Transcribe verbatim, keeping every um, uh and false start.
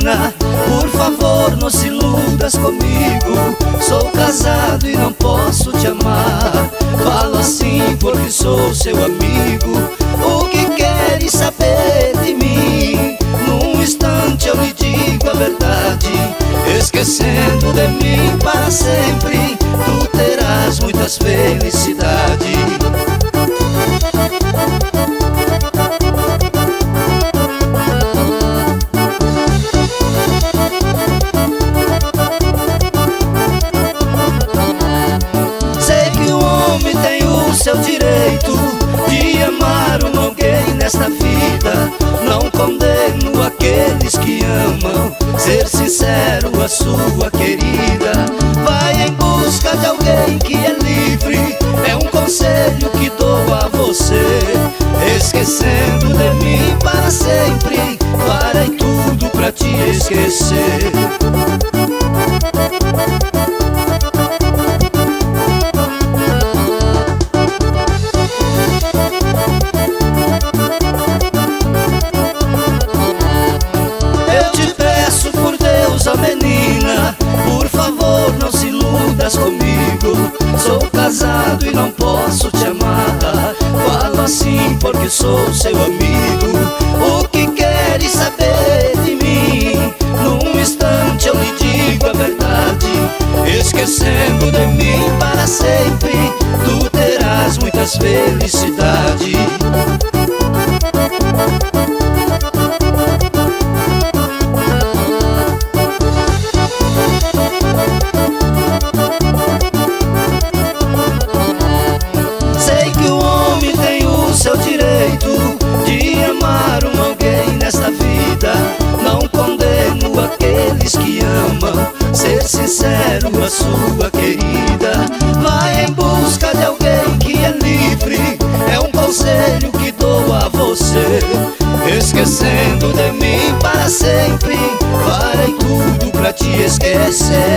menina, por favor não se iludas comigo. Sou casado e não posso te amar. Falo assim porque sou seu amigo. O que queres saber de mim? Num instante eu lhe digo a verdade. Esquecendo de mim para sempre, tu terás muitas felicidades. Seu direito de amar um alguém nesta vida. Não condeno aqueles que amam. Ser sincero a sua querida. Vai em busca de alguém que é livre. É um conselho que dou a você. Esquecendo de mim para sempre, farei tudo pra te esquecer. Menina, por favor não se iludas comigo. Sou casado e não posso te amar. Falo assim porque sou seu amigo. O que queres saber de mim? Num instante eu lhe digo a verdade. Esquecendo de mim para sempre, tu terás muitas felicidades. Seu direito de amar um alguém nesta vida. Não condeno aqueles que amam. Ser sincero a sua querida. Vai em busca de alguém que é livre. É um conselho que dou a você. Esquecendo de mim para sempre, farei tudo pra te esquecer.